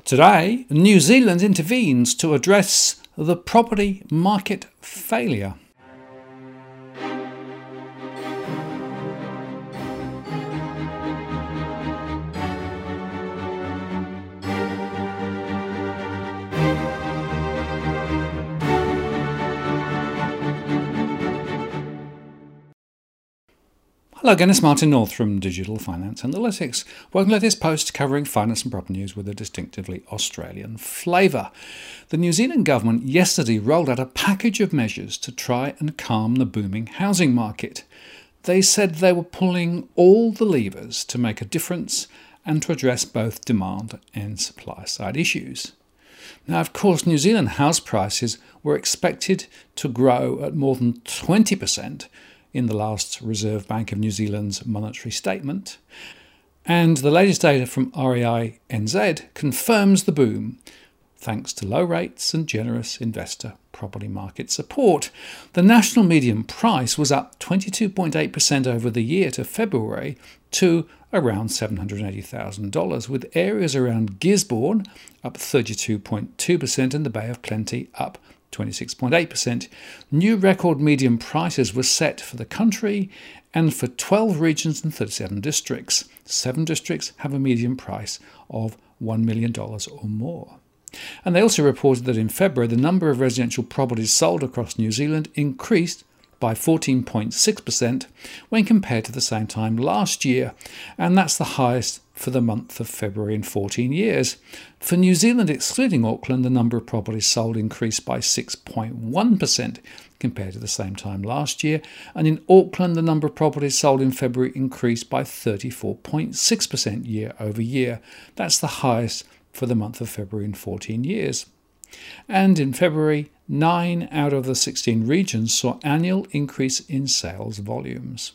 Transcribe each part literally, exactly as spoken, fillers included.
Today, New Zealand intervenes to address the property market failure. Hello again, it's Martin North from Digital Finance Analytics. Welcome to this post covering finance and property news with a distinctively Australian flavour. The New Zealand government yesterday rolled out a package of measures to try and calm the booming housing market. They said they were pulling all the levers to make a difference and to address both demand and supply side issues. Now, of course, New Zealand house prices were expected to grow at more than twenty percent in the last Reserve Bank of New Zealand's monetary statement. And the latest data from R E I N Z confirms the boom, thanks to low rates and generous investor property market support. The national median price was up twenty-two point eight percent over the year to February to around seven hundred eighty thousand dollars, with areas around Gisborne up thirty-two point two percent and the Bay of Plenty up twenty-six point eight percent. New record median prices were set for the country and for twelve regions and thirty-seven districts. Seven districts have a median price of one million dollars or more. And they also reported that in February, the number of residential properties sold across New Zealand increased by fourteen point six percent when compared to the same time last year, and that's the highest for the month of February in fourteen years. For New Zealand, excluding Auckland, the number of properties sold increased by six point one percent compared to the same time last year, and in Auckland, the number of properties sold in February increased by thirty-four point six percent year over year. That's the highest for the month of February in fourteen years. And in February, nine out of the sixteen regions saw annual increase in sales volumes.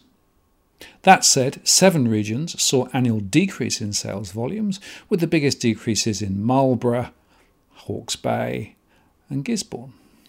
That said, seven regions saw annual decrease in sales volumes, with the biggest decreases in Marlborough, Hawke's Bay and Gisborne.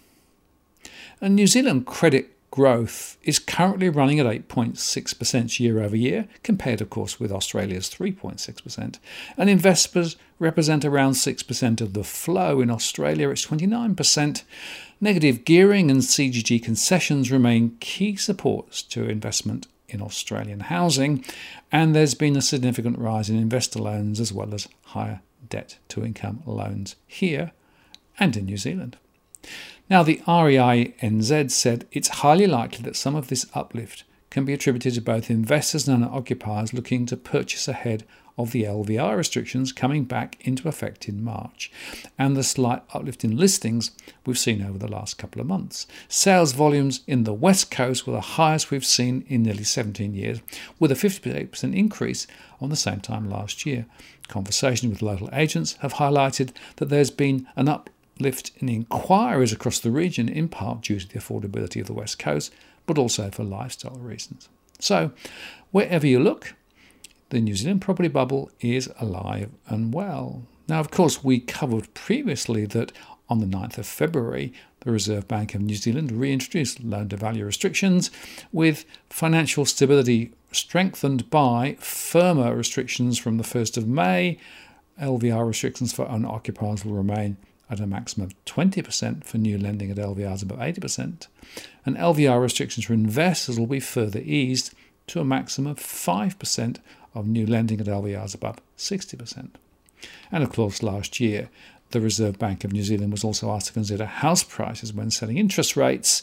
And New Zealand credit growth is currently running at eight point six percent year over year, compared of course with Australia's three point six percent. And investors represent around six percent of the flow. In Australia it's twenty-nine percent. Negative gearing and C G G concessions remain key supports to investment in Australian housing, and there's been a significant rise in investor loans as well as higher debt to income loans here and in New Zealand. Now, the R E I N Z said it's highly likely that some of this uplift can be attributed to both investors and occupiers looking to purchase ahead of the L V R restrictions coming back into effect in March, and the slight uplift in listings we've seen over the last couple of months. Sales volumes in the West Coast were the highest we've seen in nearly seventeen years, with a fifty-eight percent increase on the same time last year. Conversations with local agents have highlighted that there's been an uplift in inquiries across the region, in part due to the affordability of the West Coast, but also for lifestyle reasons. So, wherever you look, the New Zealand property bubble is alive and well. Now, of course, we covered previously that on the ninth of February, the Reserve Bank of New Zealand reintroduced loan-to-value restrictions, with financial stability strengthened by firmer restrictions from the first of May. L V R restrictions for owner-occupiers will remain at a maximum of twenty percent for new lending at L V Rs above eighty percent, and L V R restrictions for investors will be further eased to a maximum of five percent of new lending at L V Rs above sixty percent. And of course, last year, the Reserve Bank of New Zealand was also asked to consider house prices when setting interest rates,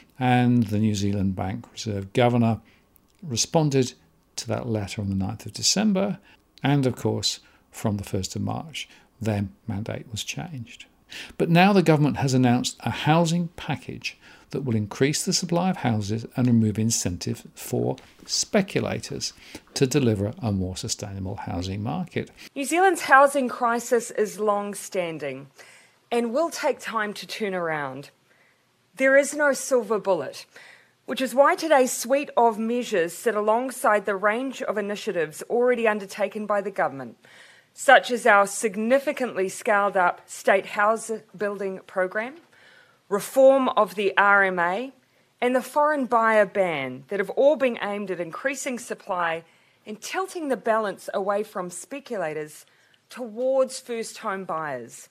and the New Zealand Bank Reserve Governor responded to that letter on the ninth of December, and of course, from the first of March, their mandate was changed. But now the government has announced a housing package that will increase the supply of houses and remove incentive for speculators to deliver a more sustainable housing market. New Zealand's housing crisis is long-standing and will take time to turn around. There is no silver bullet, which is why today's suite of measures sit alongside the range of initiatives already undertaken by the government, such as our significantly scaled-up state house building program, reform of the R M A, and the foreign buyer ban that have all been aimed at increasing supply and tilting the balance away from speculators towards first home buyers.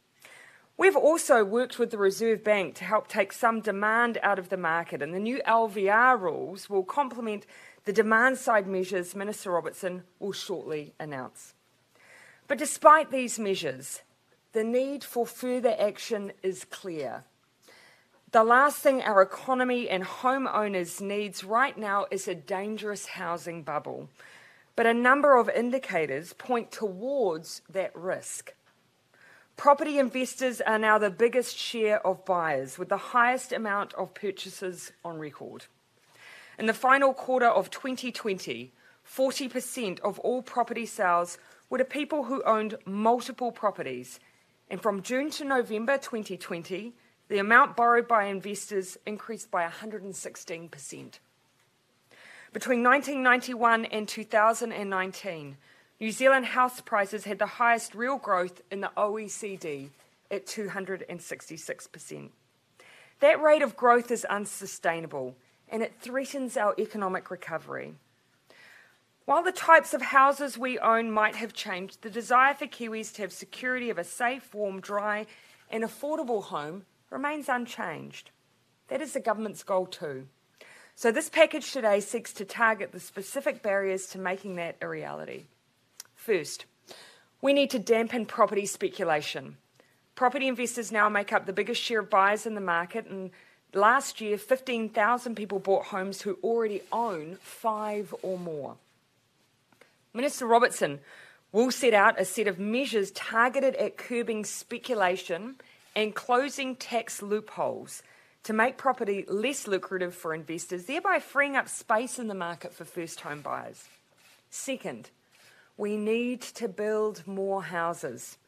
We've also worked with the Reserve Bank to help take some demand out of the market, and the new L V R rules will complement the demand-side measures Minister Robertson will shortly announce. But despite these measures, the need for further action is clear. The last thing our economy and homeowners needs right now is a dangerous housing bubble. But a number of indicators point towards that risk. Property investors are now the biggest share of buyers, with the highest amount of purchases on record. In the final quarter of twenty twenty, forty percent of all property sales were to people who owned multiple properties. And from June to November twenty twenty, the amount borrowed by investors increased by one hundred sixteen percent. Between nineteen ninety-one and two thousand nineteen, New Zealand house prices had the highest real growth in the O E C D at two hundred sixty-six percent. That rate of growth is unsustainable, and it threatens our economic recovery. While the types of houses we own might have changed, the desire for Kiwis to have security of a safe, warm, dry and affordable home remains unchanged. That is the government's goal too. So this package today seeks to target the specific barriers to making that a reality. First, we need to dampen property speculation. Property investors now make up the biggest share of buyers in the market, and last year, fifteen thousand people bought homes who already own five or more. Minister Robertson will set out a set of measures targeted at curbing speculation and closing tax loopholes to make property less lucrative for investors, thereby freeing up space in the market for first home buyers. Second, we need to build more houses.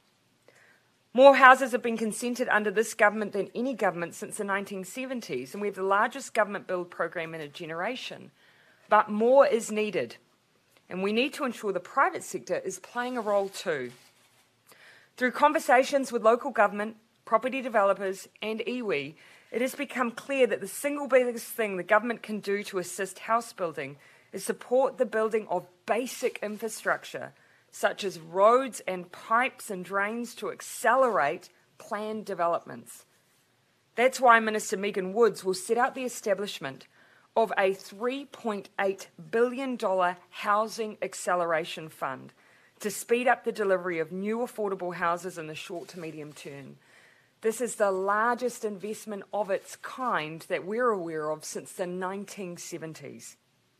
More houses have been consented under this government than any government since the nineteen seventies, and we have the largest government build program in a generation. But more is needed, and we need to ensure the private sector is playing a role too. Through conversations with local government, property developers and iwi, it has become clear that the single biggest thing the government can do to assist house building is support the building of basic infrastructure, such as roads and pipes and drains, to accelerate planned developments. That's why Minister Megan Woods will set out the establishment of a three point eight billion dollars housing acceleration fund to speed up the delivery of new affordable houses in the short to medium term. This is the largest investment of its kind that we're aware of since the nineteen seventies.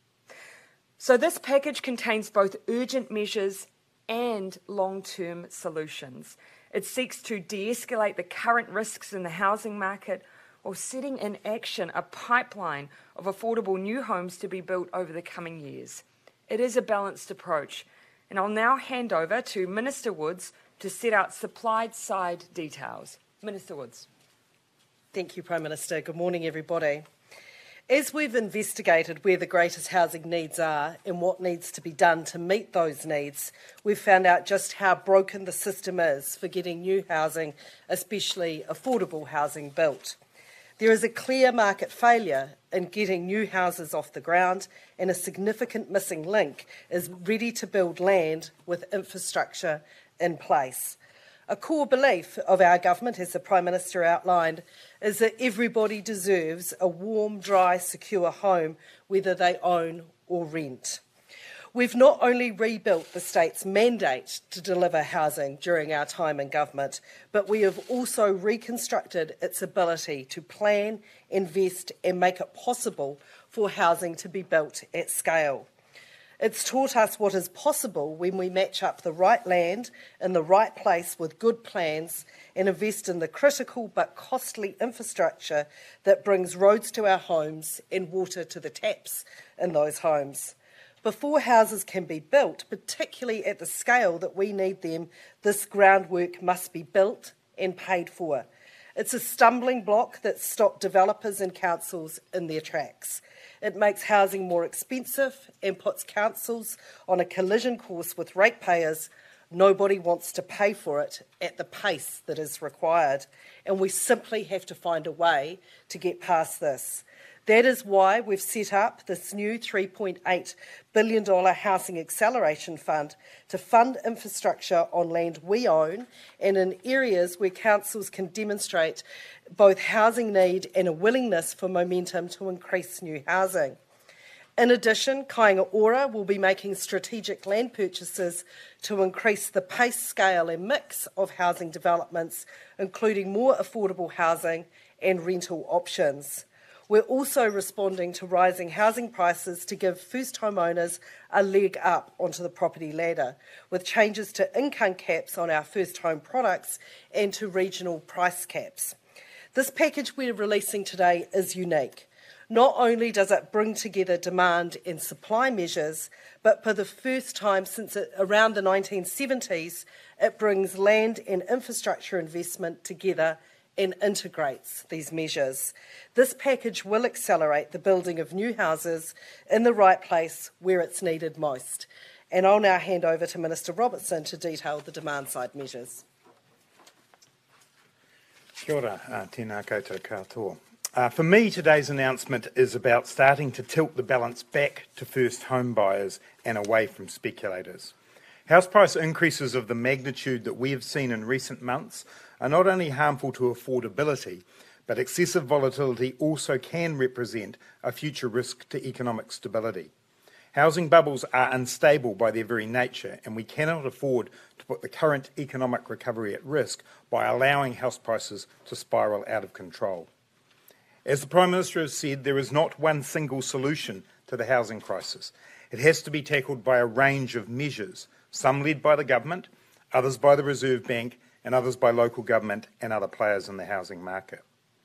So this package contains both urgent measures and long-term solutions. It seeks to de-escalate the current risks in the housing market, or setting in action a pipeline of affordable new homes to be built over the coming years. It is a balanced approach, and I'll now hand over to Minister Woods to set out supply-side details. Minister Woods. Thank you, Prime Minister. Good morning, everybody. As we've investigated where the greatest housing needs are and what needs to be done to meet those needs, we've found out just how broken the system is for getting new housing, especially affordable housing, built. There is a clear market failure in getting new houses off the ground, and a significant missing link is ready-to-build land with infrastructure in place. A core belief of our government, as the Prime Minister outlined, is that everybody deserves a warm, dry, secure home, whether they own or rent. We've not only rebuilt the state's mandate to deliver housing during our time in government, but we have also reconstructed its ability to plan, invest and make it possible for housing to be built at scale. It's taught us what is possible when we match up the right land in the right place with good plans and invest in the critical but costly infrastructure that brings roads to our homes and water to the taps in those homes. Before houses can be built, particularly at the scale that we need them, this groundwork must be built and paid for. It's a stumbling block that stops developers and councils in their tracks. It makes housing more expensive and puts councils on a collision course with ratepayers. Nobody wants to pay for it at the pace that is required, and we simply have to find a way to get past this. That is why we've set up this new three point eight billion dollars Housing Acceleration Fund to fund infrastructure on land we own and in areas where councils can demonstrate both housing need and a willingness for momentum to increase new housing. In addition, Kāinga Ora will be making strategic land purchases to increase the pace, scale and mix of housing developments, including more affordable housing and rental options. We're also responding to rising housing prices to give first homeowners a leg up onto the property ladder, with changes to income caps on our first home products and to regional price caps. This package we're releasing today is unique. Not only does it bring together demand and supply measures, but for the first time since around the nineteen seventies, it brings land and infrastructure investment together and integrates these measures. This package will accelerate the building of new houses in the right place where it's needed most. And I'll now hand over to Minister Robertson to detail the demand-side measures. Kia ora, uh, tēnā koutou katoa. Uh, for me, today's announcement is about starting to tilt the balance back to first home buyers and away from speculators. House price increases of the magnitude that we have seen in recent months are not only harmful to affordability, but excessive volatility also can represent a future risk to economic stability. Housing bubbles are unstable by their very nature, and we cannot afford to put the current economic recovery at risk by allowing house prices to spiral out of control. As the Prime Minister has said, there is not one single solution to the housing crisis. It has to be tackled by a range of measures, some led by the government, others by the Reserve Bank, and others by local government and other players in the housing market.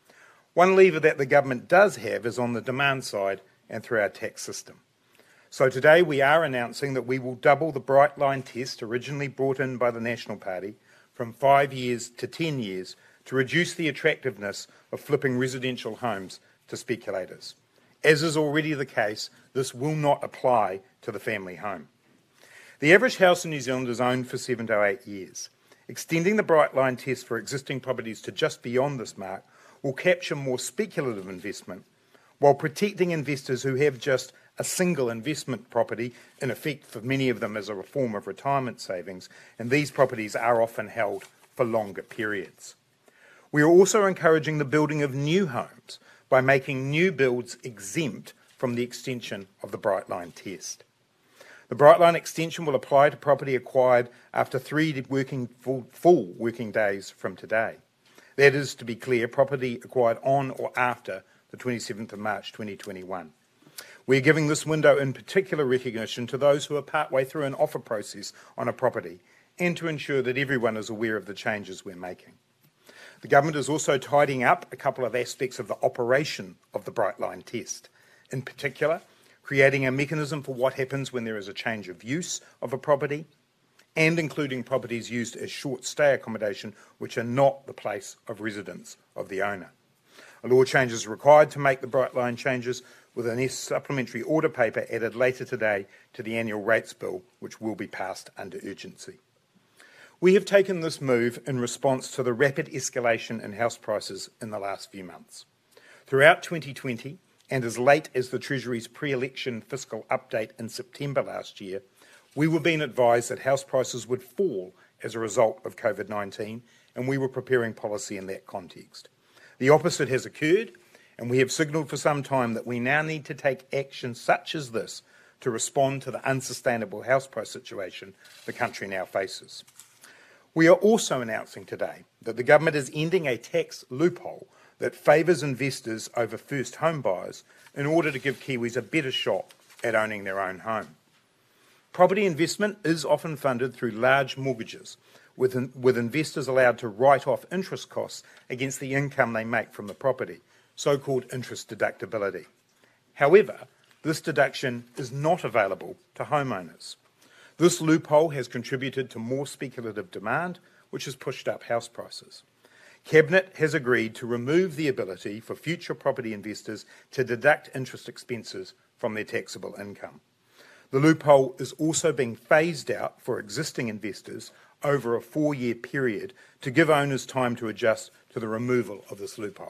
One lever that the government does have is on the demand side and through our tax system. So today we are announcing that we will double the Bright Line test originally brought in by the National Party from five years to ten years to reduce the attractiveness of flipping residential homes to speculators. As is already the case, this will not apply to the family home. The average house in New Zealand is owned for seven to eight years. Extending the Bright Line test for existing properties to just beyond this mark will capture more speculative investment while protecting investors who have just a single investment property, in effect for many of them as a form of retirement savings, and these properties are often held for longer periods. We are also encouraging the building of new homes by making new builds exempt from the extension of the Bright Line test. The Bright Line extension will apply to property acquired after three working full, full working days from today. That is, to be clear, property acquired on or after the twenty-seventh of March twenty twenty-one. We are giving this window in particular recognition to those who are partway through an offer process on a property and to ensure that everyone is aware of the changes we're making. The government is also tidying up a couple of aspects of the operation of the Bright Line test. In particular, creating a mechanism for what happens when there is a change of use of a property, and including properties used as short stay accommodation which are not the place of residence of the owner. A law change is required to make the Bright Line changes, with a supplementary order paper added later today to the annual rates bill, which will be passed under urgency. We have taken this move in response to the rapid escalation in house prices in the last few months. Throughout twenty twenty, and as late as the Treasury's pre-election fiscal update in September last year, we were being advised that house prices would fall as a result of COVID nineteen, and we were preparing policy in that context. The opposite has occurred, and we have signalled for some time that we now need to take action such as this to respond to the unsustainable house price situation the country now faces. We are also announcing today that the government is ending a tax loophole that favours investors over first home buyers in order to give Kiwis a better shot at owning their own home. Property investment is often funded through large mortgages, with, in, with investors allowed to write off interest costs against the income they make from the property, so-called interest deductibility. However, this deduction is not available to homeowners. This loophole has contributed to more speculative demand, which has pushed up house prices. Cabinet has agreed to remove the ability for future property investors to deduct interest expenses from their taxable income. The loophole is also being phased out for existing investors over a four-year period to give owners time to adjust to the removal of this loophole.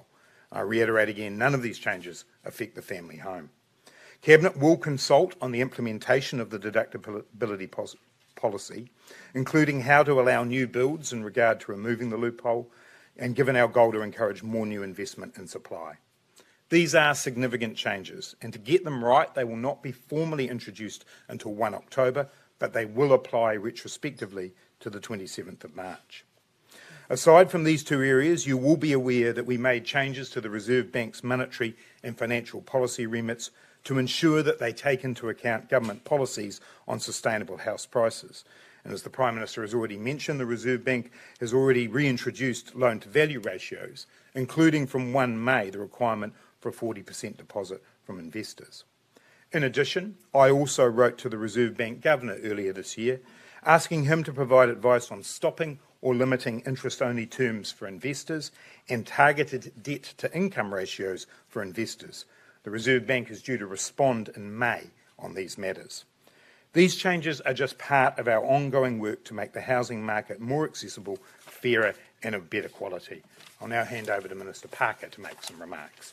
I reiterate again, none of these changes affect the family home. Cabinet will consult on the implementation of the deductibility pos- policy, including how to allow new builds in regard to removing the loophole, and given our goal to encourage more new investment in supply. These are significant changes, and to get them right, they will not be formally introduced until the first of October, but they will apply retrospectively to the twenty-seventh of March. Aside from these two areas, you will be aware that we made changes to the Reserve Bank's monetary and financial policy remits to ensure that they take into account government policies on sustainable house prices. And as the Prime Minister has already mentioned, the Reserve Bank has already reintroduced loan-to-value ratios, including from the first of May the requirement for a forty percent deposit from investors. In addition, I also wrote to the Reserve Bank Governor earlier this year, asking him to provide advice on stopping or limiting interest-only terms for investors and targeted debt-to-income ratios for investors. The Reserve Bank is due to respond in May on these matters. These changes are just part of our ongoing work to make the housing market more accessible, fairer and of better quality. I'll now hand over to Minister Parker to make some remarks.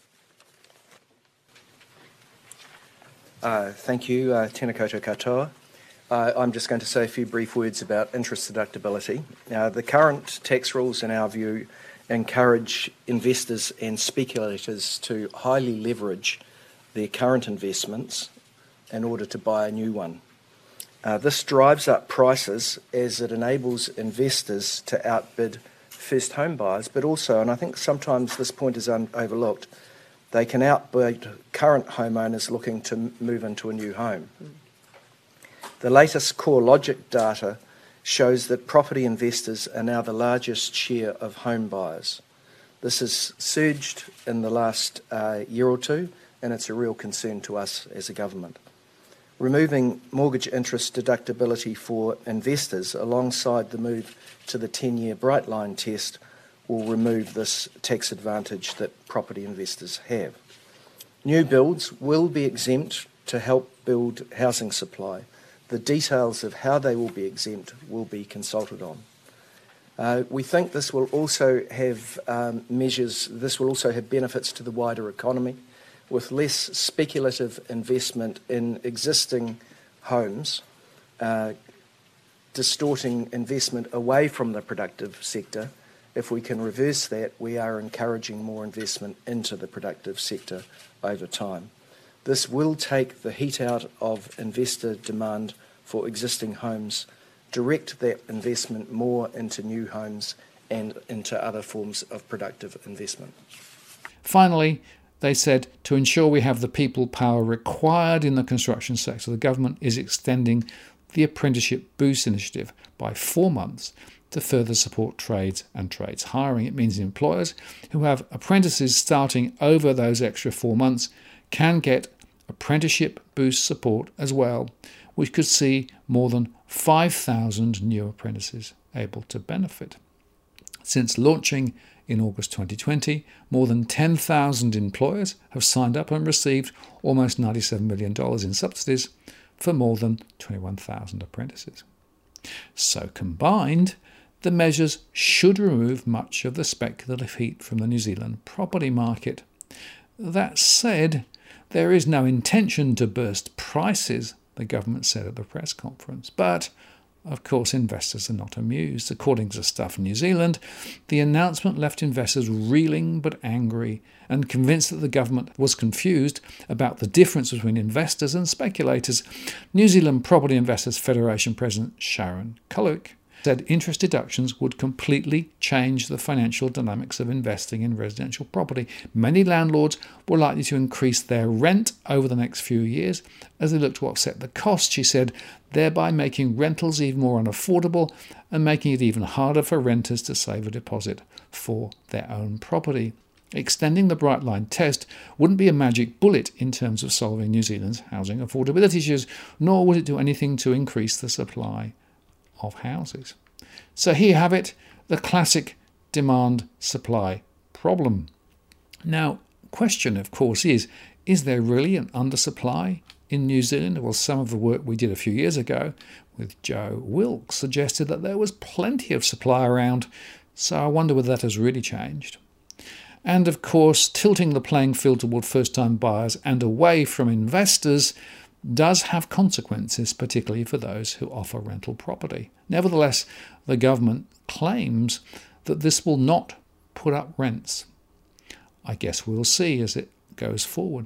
Uh, thank you, uh, tēnā koutou katoa. Uh, I'm just going to say a few brief words about interest deductibility. Uh, the current tax rules, in our view, encourage investors and speculators to highly leverage their current investments in order to buy a new one. Uh, this drives up prices as it enables investors to outbid first home buyers, but also, and I think sometimes this point is un- overlooked, they can outbid current homeowners looking to move into a new home. The latest CoreLogic data shows that property investors are now the largest share of home buyers. This has surged in the last uh, year or two, and it's a real concern to us as a government. Removing mortgage interest deductibility for investors alongside the move to the ten-year Bright Line test will remove this tax advantage that property investors have. New builds will be exempt to help build housing supply. The details of how they will be exempt will be consulted on. Uh, we think this will also have um, measures, this will also have benefits to the wider economy, with less speculative investment in existing homes, uh, distorting investment away from the productive sector. If we can reverse that, we are encouraging more investment into the productive sector over time. This will take the heat out of investor demand for existing homes, direct that investment more into new homes and into other forms of productive investment. Finally, they said, to ensure we have the people power required in the construction sector, the government is extending the Apprenticeship Boost initiative by four months to further support trades and trades hiring. It means employers who have apprentices starting over those extra four months can get Apprenticeship Boost support as well, which could see more than five thousand new apprentices able to benefit. Since launching in August twenty twenty, more than ten thousand employers have signed up and received almost ninety-seven million dollars in subsidies for more than twenty-one thousand apprentices. So combined, the measures should remove much of the speculative heat from the New Zealand property market. That said, there is no intention to burst prices, the government said at the press conference. But, of course, investors are not amused. According to Stuff New Zealand, the announcement left investors reeling but angry and convinced that the government was confused about the difference between investors and speculators. New Zealand Property Investors Federation President Sharon Cullick said interest deductions would completely change the financial dynamics of investing in residential property. Many landlords were likely to increase their rent over the next few years as they look to offset the cost, she said, thereby making rentals even more unaffordable and making it even harder for renters to save a deposit for their own property. Extending the Bright Line test wouldn't be a magic bullet in terms of solving New Zealand's housing affordability issues, nor would it do anything to increase the supply of houses. So here you have it, the classic demand-supply problem. Now, question, of course, is, is there really an undersupply in New Zealand? Well, some of the work we did a few years ago with Joe Wilkes suggested that there was plenty of supply around, so I wonder whether that has really changed. And of course, tilting the playing field toward first-time buyers and away from investors does have consequences, particularly for those who offer rental property. Nevertheless, the government claims that this will not put up rents. I guess we'll see as it goes forward.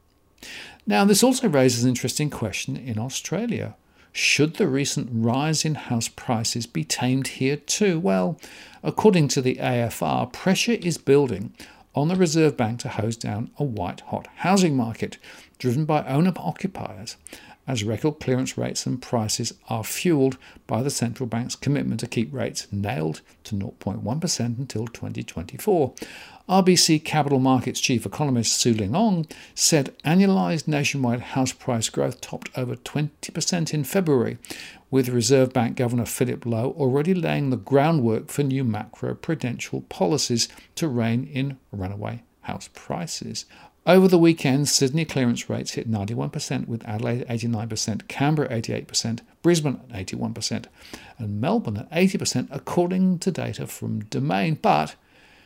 Now, this also raises an interesting question in Australia. Should the recent rise in house prices be tamed here too? Well, according to the A F R, pressure is building on the Reserve Bank to hose down a white-hot housing market driven by owner-occupiers, as record clearance rates and prices are fuelled by the central bank's commitment to keep rates nailed to zero point one percent until twenty twenty-four. R B C Capital Markets chief economist Su Ling Ong said annualised nationwide house price growth topped over twenty percent in February, with Reserve Bank Governor Philip Lowe already laying the groundwork for new macro-prudential policies to rein in runaway house prices. Over the weekend, Sydney clearance rates hit ninety-one percent, with Adelaide eighty-nine percent, Canberra eighty-eight percent, Brisbane at eighty-one percent, and Melbourne at eighty percent, according to data from Domain. But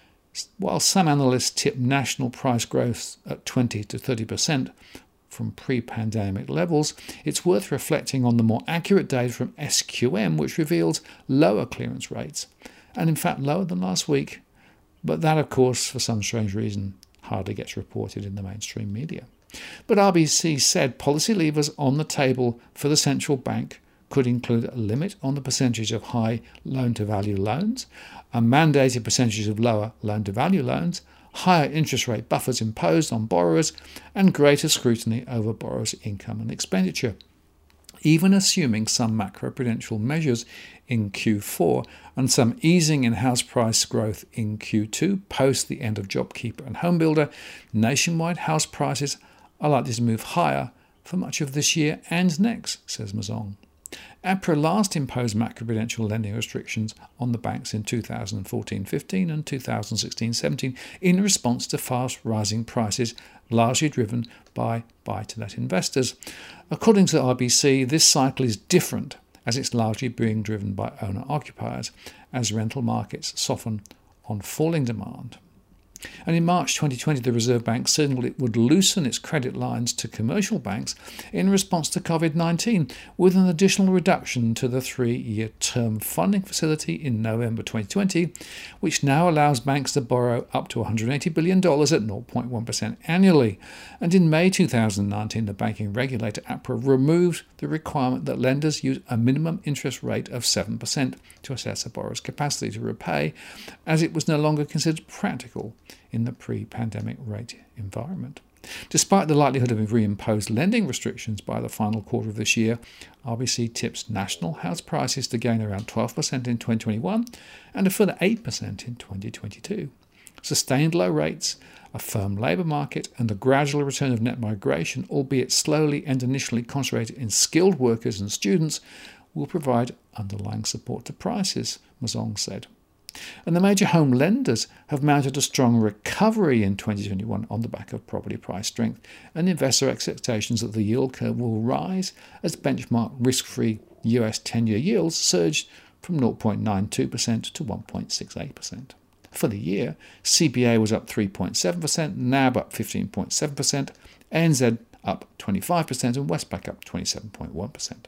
while some analysts tip national price growth at twenty to thirty percent from pre-pandemic levels, it's worth reflecting on the more accurate data from S Q M, which reveals lower clearance rates, and in fact lower than last week. But that, of course, for some strange reason, hardly gets reported in the mainstream media. But R B C said policy levers on the table for the central bank could include a limit on the percentage of high loan-to-value loans, a mandated percentage of lower loan-to-value loans, higher interest rate buffers imposed on borrowers, and greater scrutiny over borrowers' income and expenditure. Even assuming some macroprudential measures in Q four and some easing in house price growth in Q two post the end of JobKeeper and HomeBuilder, nationwide house prices are likely to move higher for much of this year and next, says Mazong. APRA last imposed macroprudential lending restrictions on the banks in two thousand fourteen fifteen and two thousand sixteen seventeen in response to fast rising prices, largely driven by buy-to-let investors. According to the R B C, this cycle is different as it's largely being driven by owner-occupiers as rental markets soften on falling demand. And in March twenty twenty, the Reserve Bank signalled it would loosen its credit lines to commercial banks in response to COVID nineteen, with an additional reduction to the three-year term funding facility in November twenty twenty, which now allows banks to borrow up to one hundred eighty billion dollars at zero point one percent annually. And in May two thousand nineteen, the banking regulator APRA removed the requirement that lenders use a minimum interest rate of seven percent to assess a borrower's capacity to repay, as it was no longer considered practical in the pre-pandemic rate environment. Despite the likelihood of reimposed lending restrictions by the final quarter of this year, R B C tips national house prices to gain around twelve percent in twenty twenty-one and a further eight percent in twenty twenty-two. Sustained low rates, a firm labour market, and the gradual return of net migration, albeit slowly and initially concentrated in skilled workers and students, will provide underlying support to prices, Mazong said. And the major home lenders have mounted a strong recovery in twenty twenty-one on the back of property price strength and investor expectations that the yield curve will rise as benchmark risk-free U S ten-year yields surged from zero point nine two percent to one point six eight percent. For the year, C B A was up three point seven percent, N A B up fifteen point seven percent, A N Z up twenty-five percent and Westpac up twenty-seven point one percent.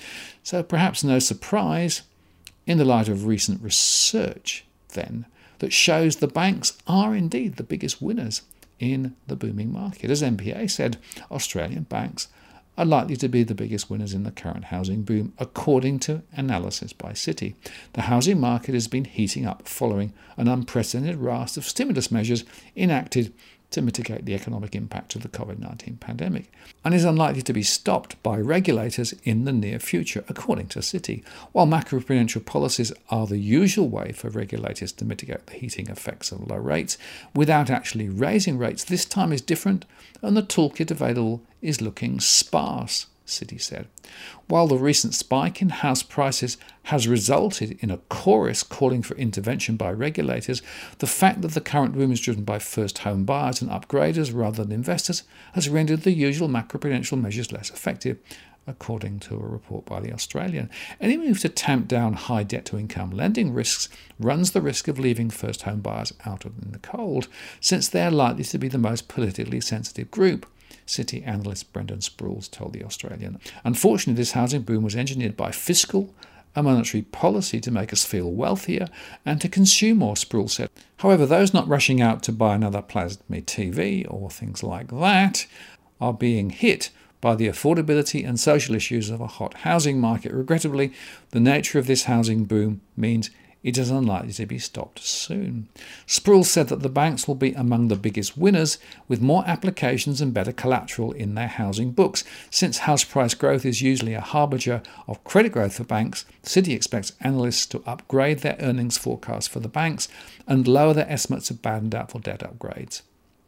So perhaps no surprise, in the light of recent research, then, that shows the banks are indeed the biggest winners in the booming market. As M P A said, Australian banks are likely to be the biggest winners in the current housing boom, according to analysis by Citi. The housing market has been heating up following an unprecedented raft of stimulus measures enacted to mitigate the economic impact of the COVID nineteen pandemic, and is unlikely to be stopped by regulators in the near future, according to Citi. While macroprudential policies are the usual way for regulators to mitigate the heating effects of low rates without actually raising rates, this time is different, and the toolkit available is looking sparse, Citi said. While the recent spike in house prices has resulted in a chorus calling for intervention by regulators, the fact that the current boom is driven by first home buyers and upgraders rather than investors has rendered the usual macroprudential measures less effective, according to a report by The Australian. Any move to tamp down high debt-to-income lending risks runs the risk of leaving first home buyers out in the cold, since they are likely to be the most politically sensitive group, City analyst Brendan Sprouls told The Australian. Unfortunately, this housing boom was engineered by fiscal and monetary policy to make us feel wealthier and to consume more, Sprouls said. However, those not rushing out to buy another plasma T V or things like that are being hit by the affordability and social issues of a hot housing market. Regrettably, the nature of this housing boom means it is unlikely to be stopped soon. Sprouls said that the banks will be among the biggest winners, with more applications and better collateral in their housing books. Since house price growth is usually a harbinger of credit growth for banks, Citi expects analysts to upgrade their earnings forecast for the banks and lower their estimates of bad and doubtful debt upgrades.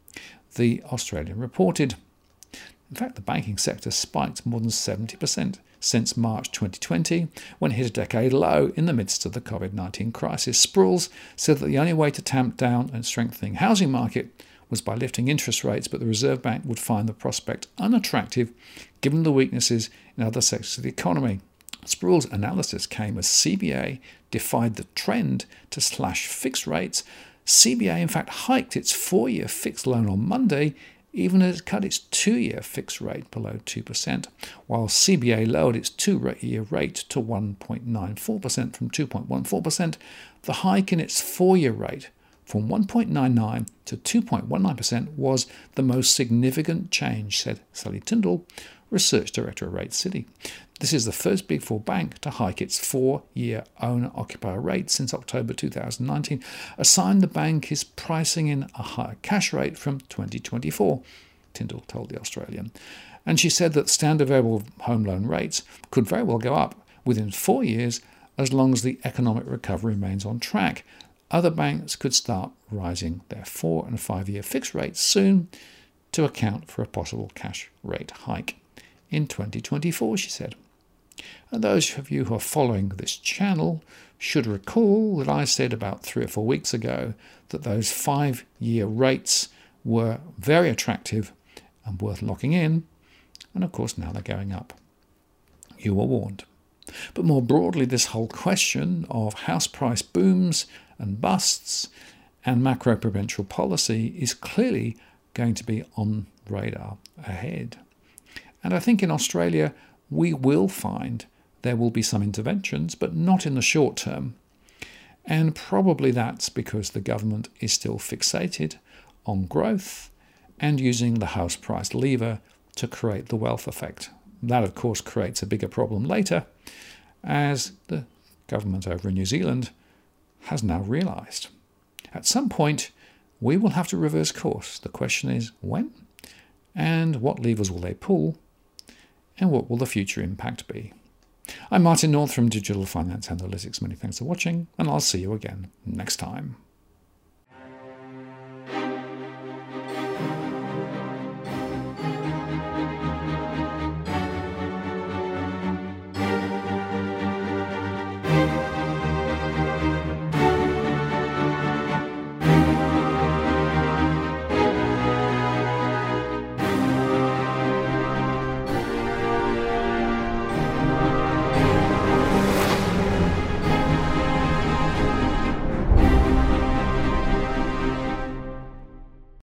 The Australian reported. In fact, the banking sector spiked more than seventy percent since March twenty twenty, when it hit a decade low in the midst of the COVID nineteen crisis. Sprouls said that the only way to tamp down and strengthening housing market was by lifting interest rates, but the Reserve Bank would find the prospect unattractive given the weaknesses in other sectors of the economy. Sprouls' analysis came as C B A defied the trend to slash fixed rates. C B A, in fact, hiked its four-year fixed loan on Monday, even as it cut its two-year fixed rate below two percent, while C B A lowered its two-year rate to one point nine four percent from two point one four percent. The hike in its four-year rate from one point nine nine to two point one nine percent was the most significant change, said Sally Tyndall, Research Director at Rate City. This is the first Big Four bank to hike its four-year owner-occupier rate since October two thousand nineteen, a sign the bank is pricing in a higher cash rate from twenty twenty-four, Tyndall told The Australian. And she said that standard variable home loan rates could very well go up within four years as long as the economic recovery remains on track. Other banks could start rising their four- and five-year fixed rates soon to account for a possible cash rate hike in twenty twenty-four, she said. And those of you who are following this channel should recall that I said about three or four weeks ago that those five-year rates were very attractive and worth locking in, and of course now they're going up. You were warned. But more broadly, this whole question of house price booms and busts and macro-prudential policy is clearly going to be on radar ahead. And I think in Australia we will find there will be some interventions, but not in the short term. And probably that's because the government is still fixated on growth and using the house price lever to create the wealth effect. That, of course, creates a bigger problem later, as the government over in New Zealand has now realised. At some point, we will have to reverse course. The question is when, and what levers will they pull, and what will the future impact be? I'm Martin North from Digital Finance Analytics. Many thanks for watching, and I'll see you again next time.